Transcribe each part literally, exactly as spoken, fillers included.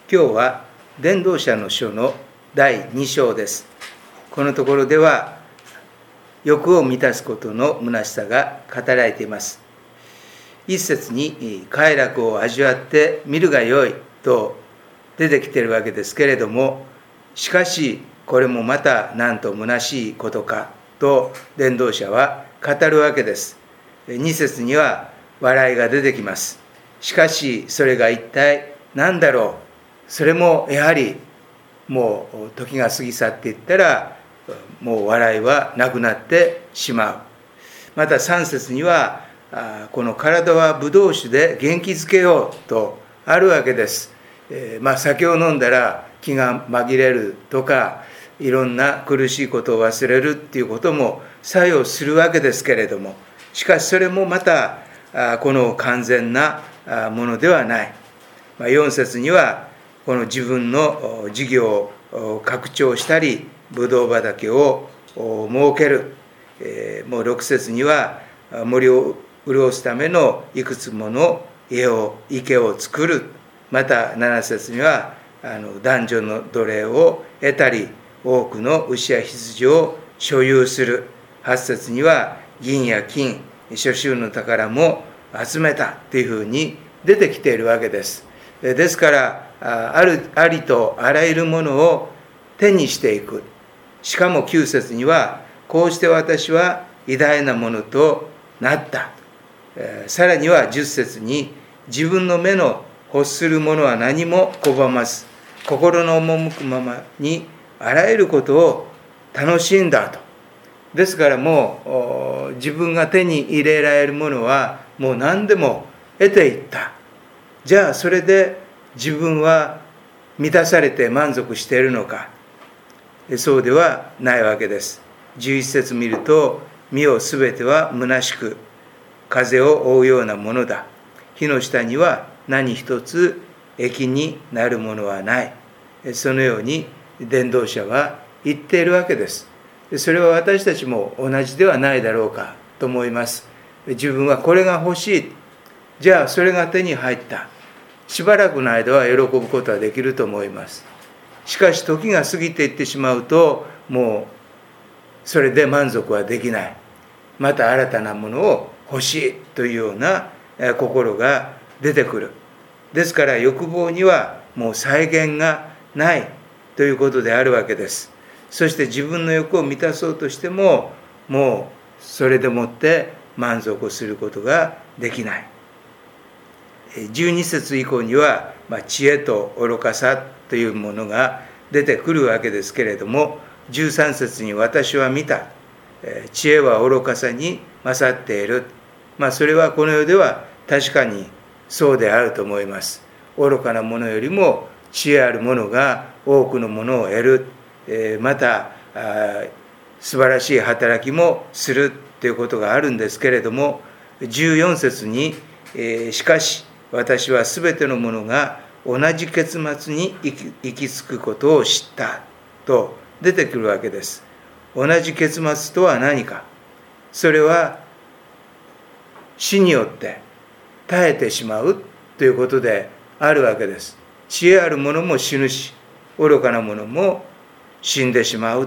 今日は伝道者の書のだいに章です。このところでは欲を満たすことの虚しさが語られています。一節に快楽を味わって見るがよいと出てきているわけですけれども、しかしこれもまたなんと虚しいことかと伝道者は語るわけです。二節には笑いが出てきます。しかしそれが一体何だろう。それもやはりもう時が過ぎ去っていったらもう笑いはなくなってしまう。またさん節にはこの体はブドウ酒で元気づけようとあるわけです。えー、まあ酒を飲んだら気が紛れるとかいろんな苦しいことを忘れるっていうことも作用するわけですけれども、しかしそれもまたこの完全なものではない。よん節にはこの自分の事業を拡張したりブドウ畑を設ける、えー、もうろく節には森を潤すためのいくつもの家を池を作る。またなな節にはあの男女の奴隷を得たり多くの牛や羊を所有する。はち節には銀や金諸州の宝も集めたというふうに出てきているわけです。ですからあるありとあらゆるものを手にしていく。しかもきゅう節にはこうして私は偉大なものとなった。さらにはじゅっ節に自分の目の欲するものは何も拒まず心の赴くままにあらゆることを楽しんだと。ですからもう自分が手に入れられるものはもう何でも得ていった。じゃあそれで自分は満たされて満足しているのか。そうではないわけです。じゅういち節見ると、見よすべては虚しく風を追うようなものだ。火の下には何一つ益になるものはない。そのように伝道者は言っているわけです。それは私たちも同じではないだろうかと思います。自分はこれが欲しい。じゃあそれが手に入った。しばらくの間は喜ぶことはできると思います。しかし時が過ぎていってしまうと、もうそれで満足はできない。また新たなものを欲しいというような心が出てくる。ですから欲望にはもう際限がないということであるわけです。そして自分の欲を満たそうとしても、もうそれでもって満足をすることができない。じゅうに節以降には、まあ、知恵と愚かさというものが出てくるわけですけれども、じゅうさん節に私は見た。知恵は愚かさに勝っている。まあそれはこの世では確かにそうであると思います。愚かなものよりも知恵あるものが多くのものを得る。また素晴らしい働きもするということがあるんですけれども、じゅうよん節にしかし私はすべてのものが同じ結末に行き、行き着くことを知ったと出てくるわけです。同じ結末とは何か。それは死によって絶えてしまうということであるわけです。知恵あるものも死ぬし、愚かなものも死んでしまう。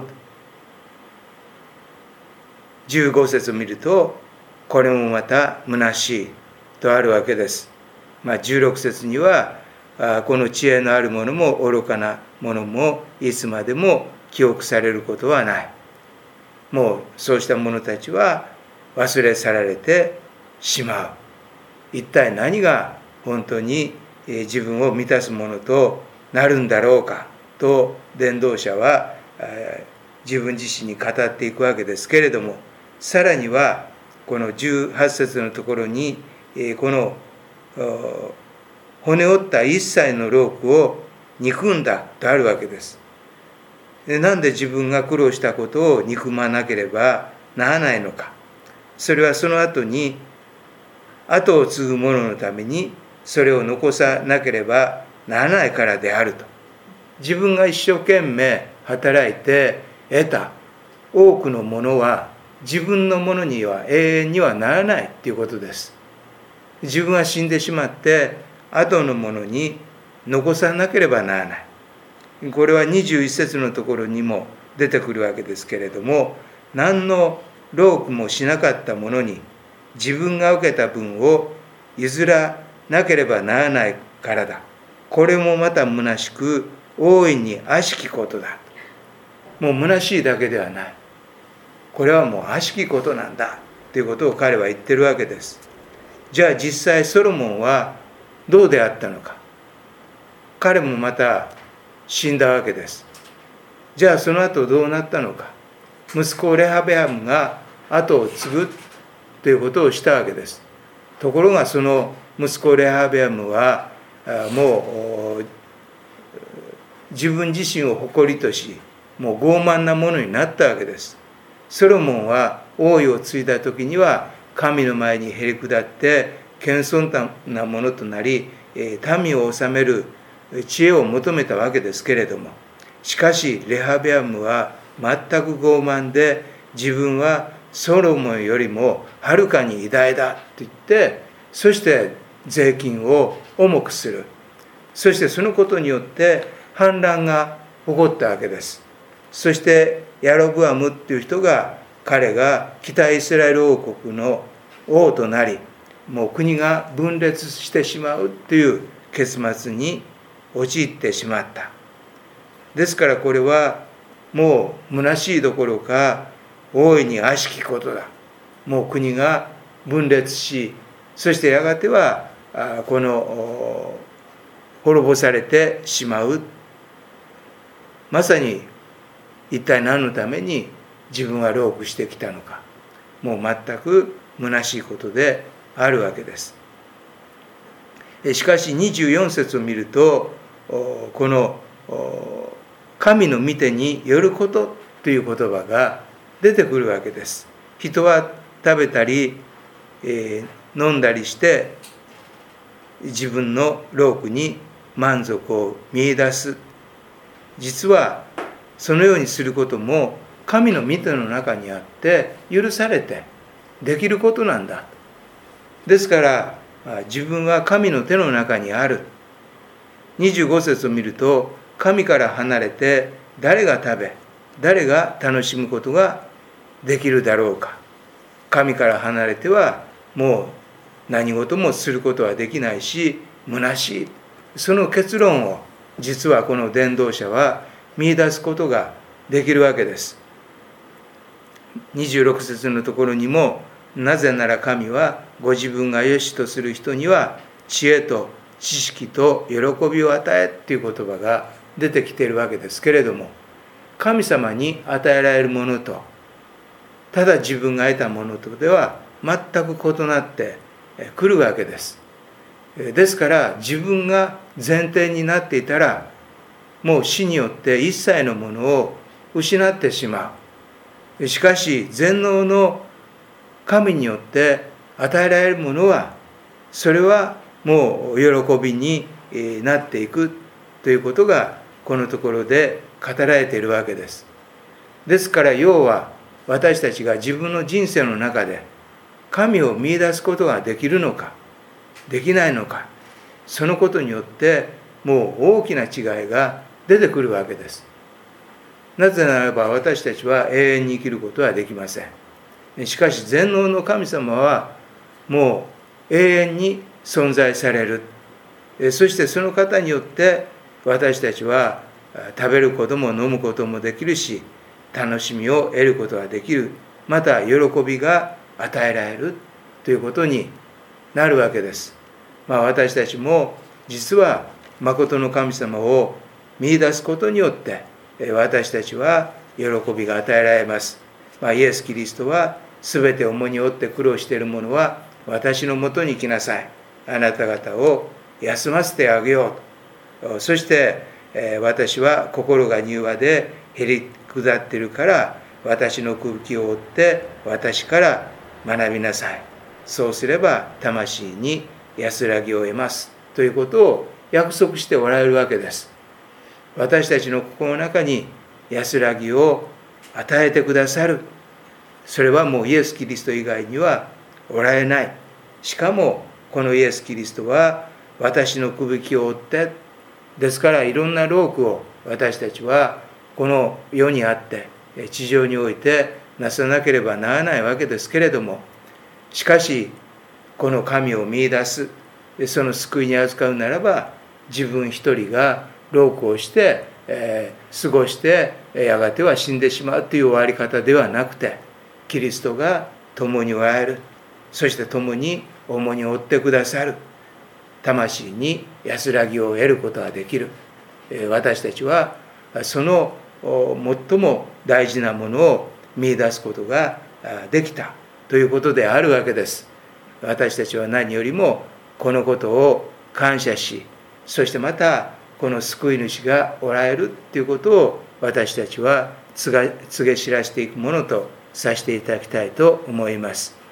じゅうご節を見ると、これもまた虚しいとあるわけです。まあ、じゅうろく節にはこの知恵のあるものも愚かなものもいつまでも記憶されることはない。もうそうした者たちは忘れ去られてしまう。一体何が本当に自分を満たすものとなるんだろうかと伝道者は自分自身に語っていくわけですけれども、さらにはこのじゅうはち節のところにこの骨折った一切の労苦を憎んだとあるわけです。で、なんで自分が苦労したことを憎まなければならないのか。それはその後に後を継ぐ者のためにそれを残さなければならないからであると。自分が一生懸命働いて得た多くのものは自分のものには永遠にはならないということです。自分は死んでしまって後のものに残さなければならない。これはにじゅういっ節のところにも出てくるわけですけれども、何の労苦もしなかった者に自分が受けた分を譲らなければならないからだ。これもまた虚しく大いに悪しきことだ。もう虚しいだけではない。これはもう悪しきことなんだということを彼は言ってるわけです。じゃあ実際ソロモンはどうであったのか。彼もまた死んだわけです。じゃあその後どうなったのか。息子レハベアムが後を継ぐということをしたわけです。ところがその息子レハベアムはもう自分自身を誇りとし、もう傲慢なものになったわけです。ソロモンは王位を継いだ時には神の前にへり下って謙遜なものとなり、民を治める知恵を求めたわけですけれども、しかしレハベアムは全く傲慢で、自分はソロモンよりもはるかに偉大だと言って、そして税金を重くする。そしてそのことによって反乱が起こったわけです。そしてヤロブアムっていう人が、彼が北イスラエル王国の王となり、もう国が分裂してしまうという結末に陥ってしまった。ですからこれはもう虚しいどころか大いに悪しきことだ。もう国が分裂し、そしてやがてはこの滅ぼされてしまう。まさに一体何のために自分は労苦してきたのか。もう全く虚しいことであるわけです。しかしにじゅうよん節を見ると、この神の御手によることという言葉が出てくるわけです。人は食べたり、えー、飲んだりして自分の労苦に満足を見出す。実はそのようにすることも神の御手の中にあって許されてできることなんだ。ですから自分は神の手の中にある。にじゅうご節を見ると、神から離れて誰が食べ誰が楽しむことができるだろうか。神から離れてはもう何事もすることはできないし、虚しい。その結論を実はこの伝道者は見出すことができるわけです。にじゅうろく節のところにも、なぜなら神はご自分が良しとする人には知恵と知識と喜びを与えという言葉が出てきているわけですけれども、神様に与えられるものとただ自分が得たものとでは全く異なってくるわけです。ですから自分が前提になっていたら、もう死によって一切のものを失ってしまう。しかし全能の神によって与えられるものは、それはもう喜びになっていくということがこのところで語られているわけです。ですから要は私たちが自分の人生の中で神を見出すことができるのかできないのか、そのことによってもう大きな違いが出てくるわけです。なぜならば私たちは永遠に生きることはできません。しかし全能の神様はもう永遠に存在される。そしてその方によって私たちは食べることも飲むこともできるし、楽しみを得ることができる。また喜びが与えられるということになるわけです。まあ、私たちも実は真の神様を見出すことによって私たちは喜びが与えられます。まあ、イエス・キリストはすべて重荷を負って苦労している者は私のもとに来なさい。あなた方を休ませてあげようと。そして私は心が柔和でへり下っているから私の空気を追って私から学びなさい。そうすれば魂に安らぎを得ますということを約束しておられるわけです。私たちの心の中に安らぎを与えてくださる。それはもうイエス・キリスト以外にはおられない。しかもこのイエス・キリストは私のくびきを追ってですからいろんな労苦を私たちはこの世にあって地上においてなさなければならないわけですけれども、しかしこの神を見出す、その救いに扱うならば自分一人が労苦をして、えー、過ごしてやがては死んでしまうという終わり方ではなくて、キリストが共におられる、そして共に重荷を負ってくださる、魂に安らぎを得ることができる。私たちはその最も大事なものを見出すことができたということであるわけです。私たちは何よりもこのことを感謝し、そしてまたこの救い主がおられるということを私たちは告げ知らしていくものとさせていただきたいと思います。